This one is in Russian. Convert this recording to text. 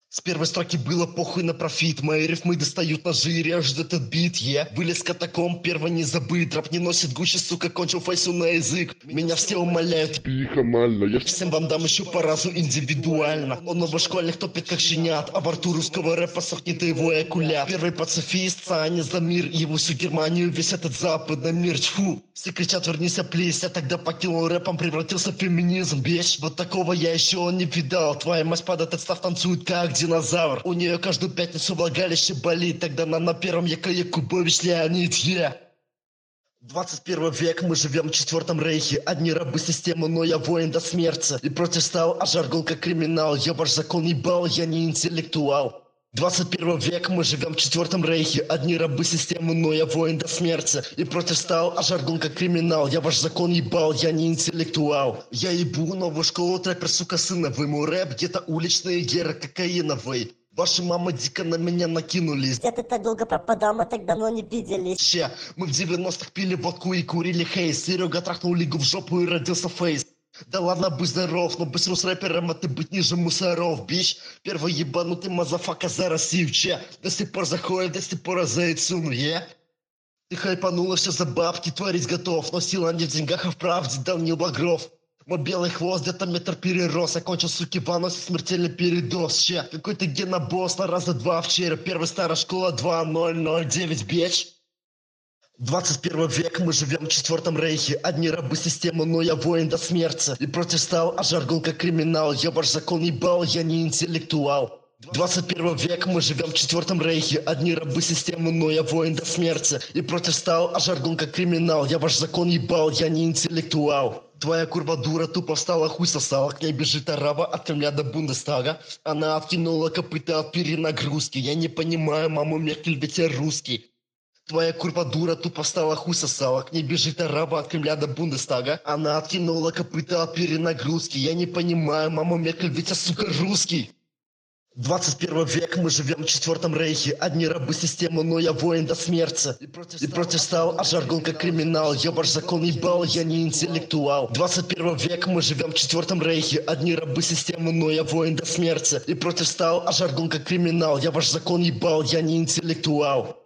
С первой строки было похуй на профит. Мои рифмы достают ножи и режут этот бит, Вылез катакомб, первый не забыт. Рэп не носит гуще, сука, кончил фейсу на язык. Меня все умоляют, Пихамально, я всем вам дам еще по разу индивидуально. Он новошкольник топит как щенят, а во рту русского рэпа сохнет его экулят. Первый пацифист, Саня за мир, его всю Германию, весь этот западный мир, тьфу. Все кричат, вернись, плесь, я тогда покинул рэпом, превратился в феминизм, бич. Вот такого я еще не видал. Твоя мать падает, отстав, танцует как динозавр. У нее каждую пятницу влагалище болит, тогда нам на первом Яка Якубович Леонид, 21 век, мы живем в четвертом рейхе. Одни рабы системы, но я воин до смерти. И против стал, а жаргон как криминал. Я ваш закон ебал, я не интеллектуал. 21 век, мы живем в четвертом рейхе. Одни рабы системы, но я воин до смерти. И против стал, а жаргон как криминал. Я ваш закон ебал, я не интеллектуал. Я ебу новую школу, трэпер, сука, сыновый. Мой рэп где-то уличные геры кокаиновый. Ваши мамы дико на меня накинулись. Я ты так долго пропадал, мы так давно не виделись. Мы в 90-х пили водку и курили хейс. Серега трахнул лигу в жопу и родился фейс. Да ладно, будь здоров, но быстро с рэпером, а ты быть ниже мусоров, бич. Первый ебанутый мазафака за Россию, до сих пор заходит, до сих пор за яйцуну, Ты хайпанулась за бабки, творить готов, но сила не в деньгах, а в правде, Данил Багров. Мой белый хвост где-то метр перерос, окончил, суки, в аносе смертельный передоз, Какой-то генобосс на раза два в череп, первая старая школа 2009, бич. 21 век, мы живем в четвертом рейхе. Одни рабы системы, но я воин до смерти. И против стал, а жаргон как криминал. Я ваш закон ебал, я не интеллектуал. 21 век, мы живем в четвертом рейхе. Одни рабы системы, но я воин до смерти. И против стал, а жаргон как криминал. Я ваш закон ебал, я не интеллектуал. Твоя курва дура тупо встала, хуй сосала. К ней бежит арава от Кремля до Бундестага. Она откинула копыта от перенагрузки. Я не понимаю, маму Меркель, ведь я русский. Твоя курва дура тупо встала, хуй сосала. К ней бежит араба от Кремля до Бундестага. Она откинула копыта от перенагрузки. Я не понимаю, мама Меркель, ведь я, сука, русский. 21 век, мы живем в четвертом рейхе. Одни рабы системы, но я воин до смерти. И против стал, а жаргон как криминал. Я ваш закон ебал, я не интеллектуал. 21 век, мы живем в четвертом рейхе. Одни рабы системы, но я воин до смерти. И против стал, а жаргон как криминал. Я ваш закон ебал, я не интеллектуал.